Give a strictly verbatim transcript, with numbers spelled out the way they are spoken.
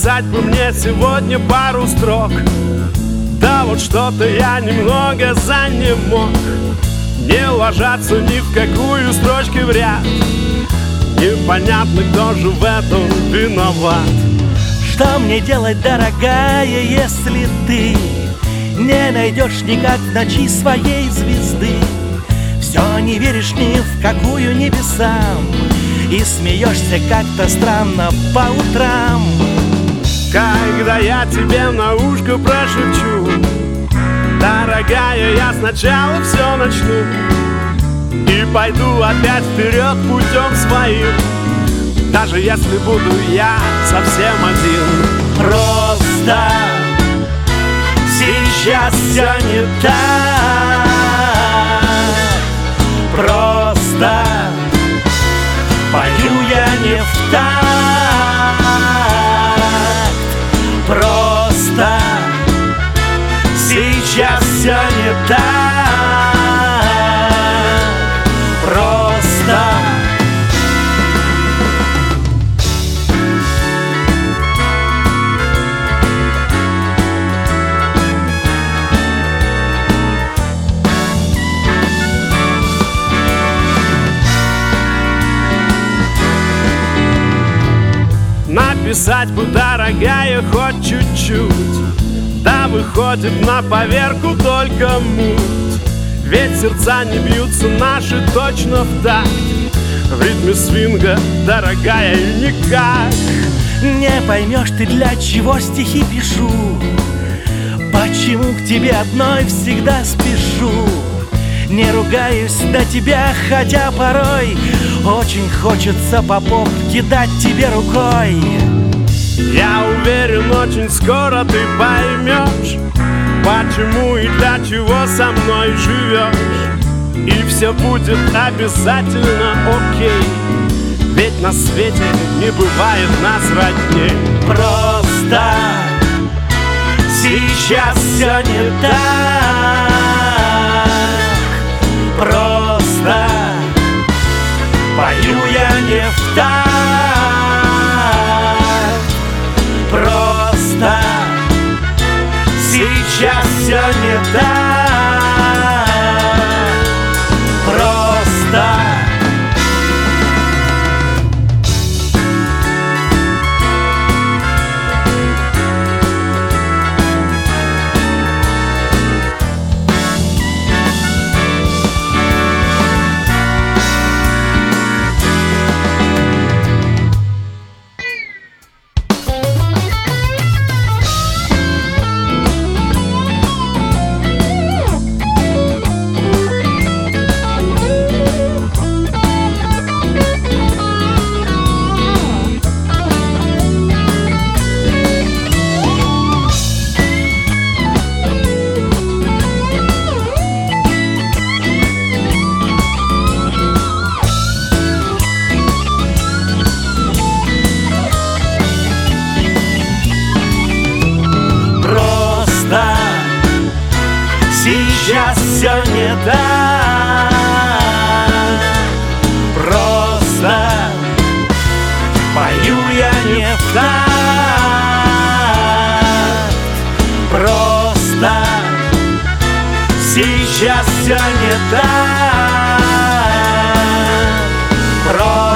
написать бы мне сегодня пару строк. Да вот что-то я немного занемог. Не ложатся ни в какую строчки в ряд. Непонятно, кто же в этом виноват. Что мне делать, дорогая, если ты не найдешь никак в ночи своей звезды? Все не веришь ни в какую небесам и смеешься как-то странно по утрам. Когда я тебе на ушко прошепчу: дорогая, я сначала все начну и пойду опять вперед путем своим, даже если буду я совсем один. Просто сейчас все не так. Просто пою я не в такт. Просто сейчас все не так. Просто написать бы, дорогая, хоть чуть-чуть, да выходит на поверку только муть. Ведь сердца не бьются наши точно в такт, в ритме свинга, дорогая, и никак. не поймешь ты, для чего стихи пишу, почему к тебе одной всегда спешу. Не ругаюсь на тебя, хотя порой очень хочется по попу кидать тебе рукой. Я уверен, очень скоро ты поймешь, почему и для чего со мной живешь. И все будет обязательно окей, ведь на свете не бывает нас родней. Просто сейчас все не так. Просто пою я не в такт. Просто сейчас все не так. Просто сейчас все не так. Просто пою я не в такт. Просто сейчас все не так. Просто